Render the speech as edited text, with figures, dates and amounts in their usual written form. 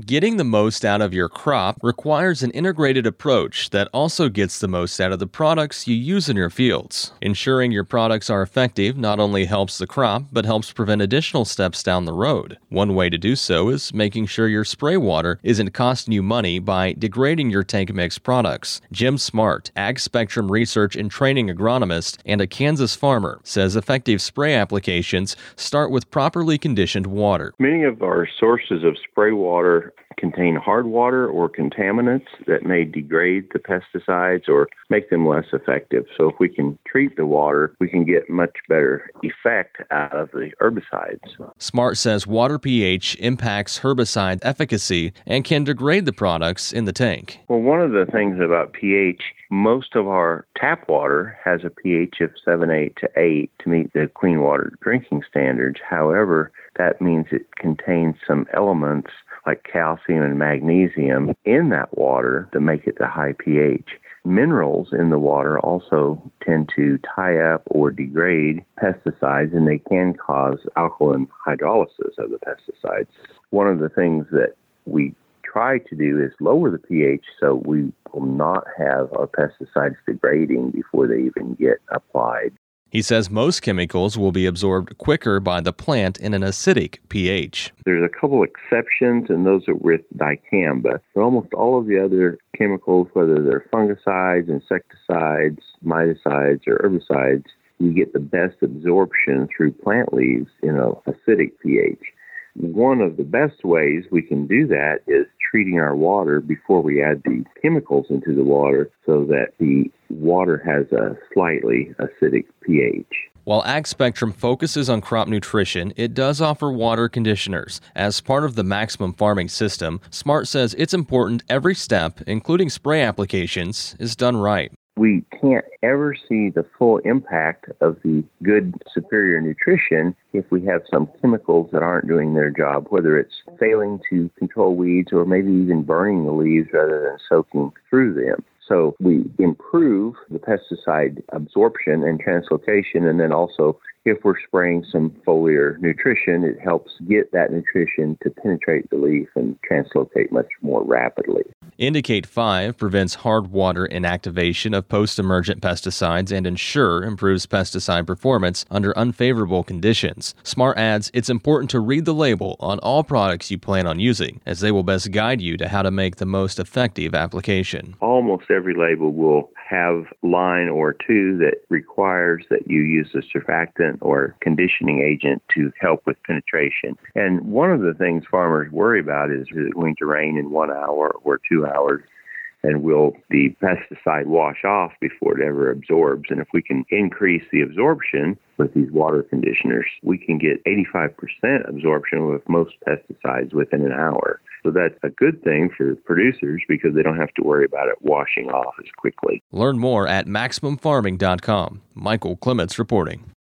Getting the most out of your crop requires an integrated approach that also gets the most out of the products you use in your fields. Ensuring your products are effective not only helps the crop, but helps prevent additional steps down the road. One way to do so is making sure your spray water isn't costing you money by degrading your tank mix products. Jim Smart, Ag Spectrum Research and Training agronomist and a Kansas farmer, says effective spray applications start with properly conditioned water. Many of our sources of spray water contain hard water or contaminants that may degrade the pesticides or make them less effective. So if we can treat the water, we can get much better effect out of the herbicides. Smart says water pH impacts herbicide efficacy and can degrade the products in the tank. Well, one of the things about pH, most of our tap water has a pH of 7.8 to 8 to meet the clean water drinking standards. However, that means it contains some elements like calcium and magnesium in that water that make it the high pH. Minerals in the water also tend to tie up or degrade pesticides, and they can cause alkaline hydrolysis of the pesticides. One of the things that we try to do is lower the pH so we will not have our pesticides degrading before they even get applied. He says most chemicals will be absorbed quicker by the plant in an acidic pH. There's a couple exceptions, and those are with dicamba. But almost all of the other chemicals, whether they're fungicides, insecticides, miticides, or herbicides, you get the best absorption through plant leaves in an acidic pH. One of the best ways we can do that is treating our water before we add the chemicals into the water so that the water has a slightly acidic pH. While Ag Spectrum focuses on crop nutrition, it does offer water conditioners. As part of the Maximum Farming system, Smart says it's important every step, including spray applications, is done right. We can't ever see the full impact of the good superior nutrition if we have some chemicals that aren't doing their job, whether it's failing to control weeds or maybe even burning the leaves rather than soaking through them. So we improve the pesticide absorption and translocation, and then also if we're spraying some foliar nutrition, it helps get that nutrition to penetrate the leaf and translocate much more rapidly. Indicate 5 prevents hard water inactivation of post-emergent pesticides and Ensure improves pesticide performance under unfavorable conditions. Smart adds it's important to read the label on all products you plan on using, as they will best guide you to how to make the most effective application. Almost every label will have line or two that requires that you use a surfactant or conditioning agent to help with penetration. And one of the things farmers worry about is it going to rain in 1 hour or 2 hours, and will the pesticide wash off before it ever absorbs? And if we can increase the absorption with these water conditioners, we can get 85% absorption with most pesticides within an hour. So that's a good thing for producers because they don't have to worry about it washing off as quickly. Learn more at MaximumFarming.com. Michael Clements reporting.